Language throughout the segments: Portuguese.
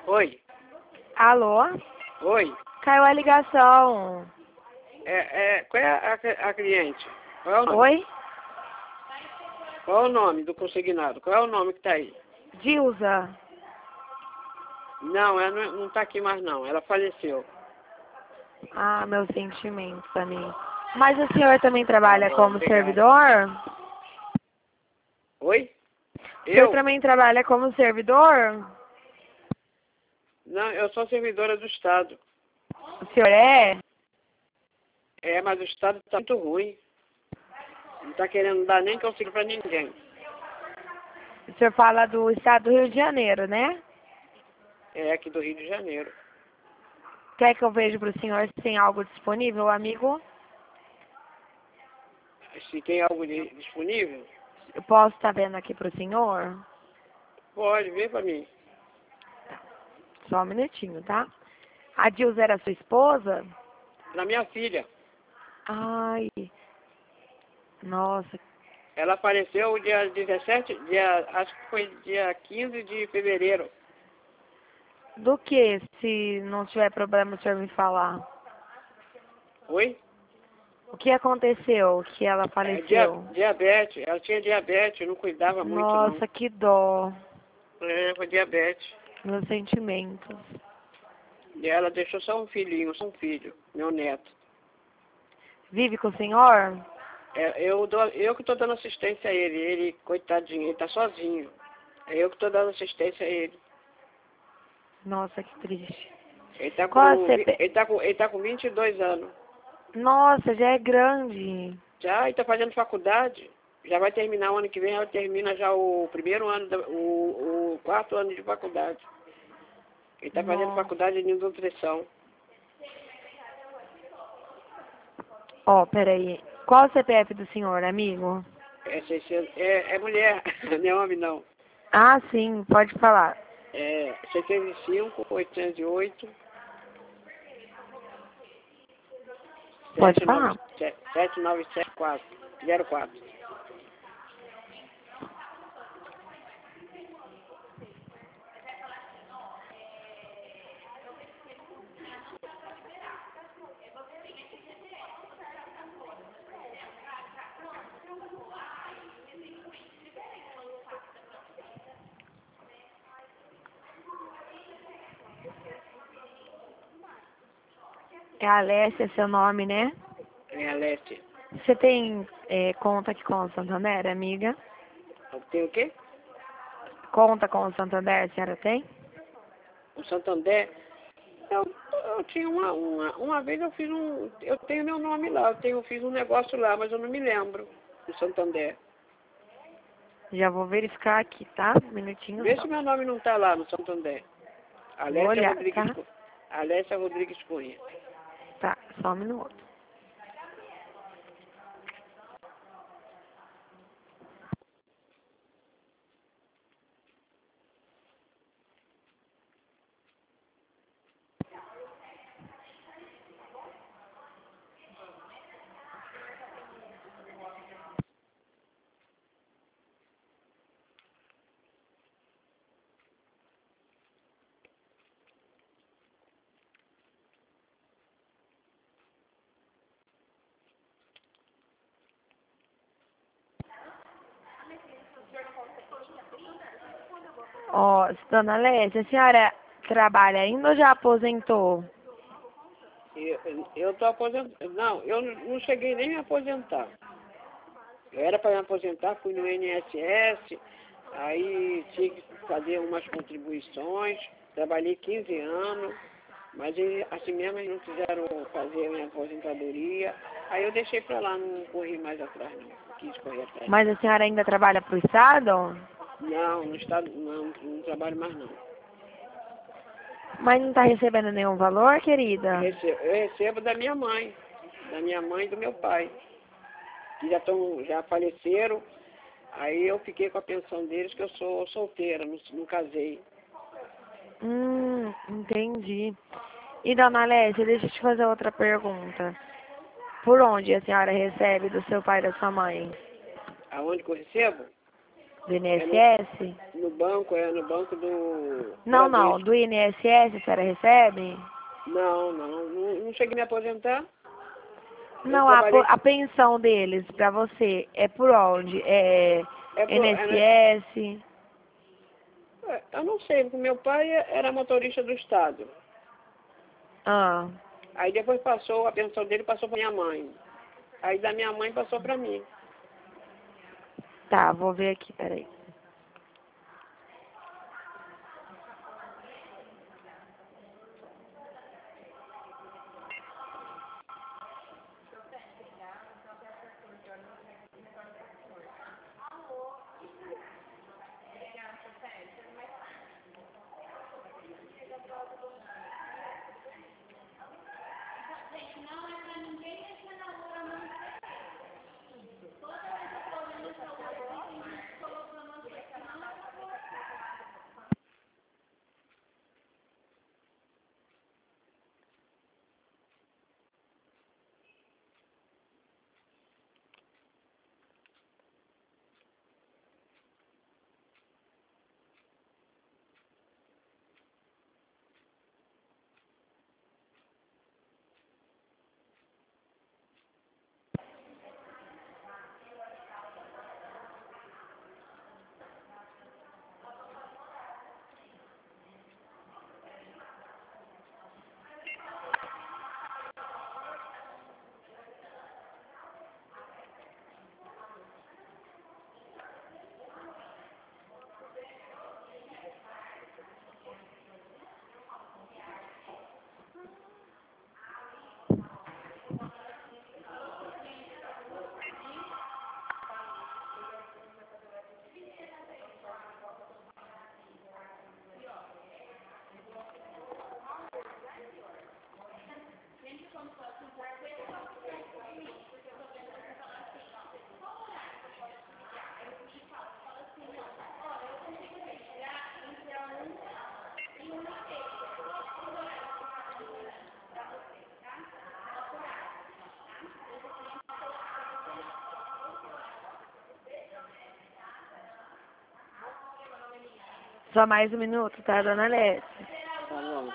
Oi, Alô? oi. Caiu a ligação. Qual é a cliente? Qual é o nome? Oi? Qual é o nome do consignado? Qual é o nome que tá aí? Dilza. Não, ela não tá aqui mais não. Ela faleceu. Ah, meus sentimentos, amigo. Mas o senhor também Tá trabalha bom, como obrigado. servidor? Oi? O senhor Eu? também trabalha como servidor? Não, eu sou servidora do Estado. O senhor é? Mas o Estado tá muito ruim. Não tá querendo dar nem consigo pra ninguém. O senhor fala do estado do Rio de Janeiro, né? É aqui do Rio de Janeiro. Quer que eu veja para o senhor se tem algo disponível, amigo? Se tem algo disponível, Eu posso estar vendo aqui para o senhor? pode ver pra mim. Só um minutinho, tá? A Dilza era sua esposa? Pra minha filha. Ai, nossa. Ela apareceu dia 17, acho que foi dia 15 de fevereiro. Do que, se não tiver problema, o senhor me falar? Oi? O que aconteceu que ela faleceu? Diabetes. Ela tinha diabetes, não cuidava muito não. Nossa, que dó. Foi diabetes. Meus sentimentos. E ela deixou só só um filho, meu neto. Vive com o senhor? Eu que tô dando assistência a ele. Ele, coitadinho, ele tá sozinho. É eu que tô dando assistência a ele. Nossa, que triste. Ele tá Qual a com, CP... ele tá com 22 anos. Nossa, já é grande. Já, ele tá fazendo faculdade. Já vai terminar o ano que vem, já termina já o primeiro ano, o quarto ano de faculdade. Ele tá fazendo Nossa. faculdade de nutrição. Ó, peraí. Qual o CPF do senhor, amigo? É mulher, não é homem não. Ah, sim, pode falar. 75, 808, Pode falar. 7974, 04. É Alessia, seu nome, né? É a Leste. Você tem conta aqui com o Santander, amiga? Tem o quê? Conta com o Santander, a senhora tem? O Santander. Eu, eu tinha uma vez eu tenho meu nome lá, fiz um negócio lá, mas eu não me lembro do Santander. Já vou verificar aqui, tá? Um minutinho Vê só. se meu nome não tá lá no Santander. Vou Alessia olhar, Rodrigues, tá? Alessia Rodrigues Cunha. Tá, só um minuto. Ó, dona Alessia, a senhora trabalha ainda ou já aposentou? Eu tô aposentado. Não, eu não cheguei nem a me aposentar. Eu era para me aposentar, fui no INSS, aí tinha que fazer umas contribuições, trabalhei 15 anos, mas assim mesmo eles não quiseram fazer a minha aposentadoria. Aí eu deixei para lá, não corri mais atrás, não quis correr atrás. Mas a senhora ainda trabalha pro Estado? Não, no estado não trabalho mais não. Mas não tá recebendo nenhum valor, querida? Eu recebo da minha mãe e do meu pai, que já faleceram. Aí eu fiquei com a pensão deles, que eu sou solteira, não casei. Entendi. E dona Alessia, deixa eu te fazer outra pergunta. Por onde a senhora recebe do seu pai e da sua mãe? Aonde que eu recebo? Do É INSS? no banco, é no banco do Não, não. Bradesco. Do INSS a senhora recebe? Não cheguei a me aposentar. Eu Não, trabalhei, a pensão deles pra você é por onde? É INSS? eu não sei, porque meu pai era motorista do estado. Ah, Aí depois passou, a pensão dele passou para minha mãe. Aí da minha mãe passou para mim. tá, vou ver aqui, peraí. Só mais um minuto, tá, dona Alessia? Tá bom.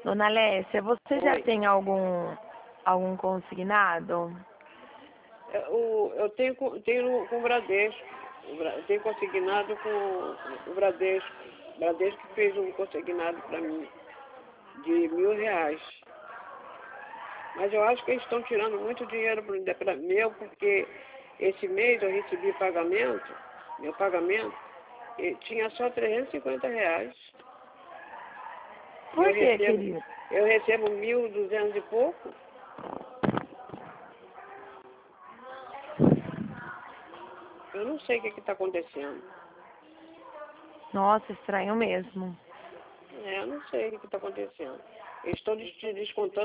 Dona Lécia, você já Oi. tem algum consignado? Eu tenho, tenho com o Bradesco. Eu tenho consignado com o Bradesco. O Bradesco fez um consignado para mim de R$ 1.000. Mas eu acho que eles estão tirando muito dinheiro para meu, porque esse mês eu recebi pagamento, meu pagamento, e tinha só R$ 350. Por quê, querido? Eu recebo 1.200 e pouco. Eu não sei o que está acontecendo. Nossa, estranho mesmo. Eu não sei o que está acontecendo. Eles estão descontando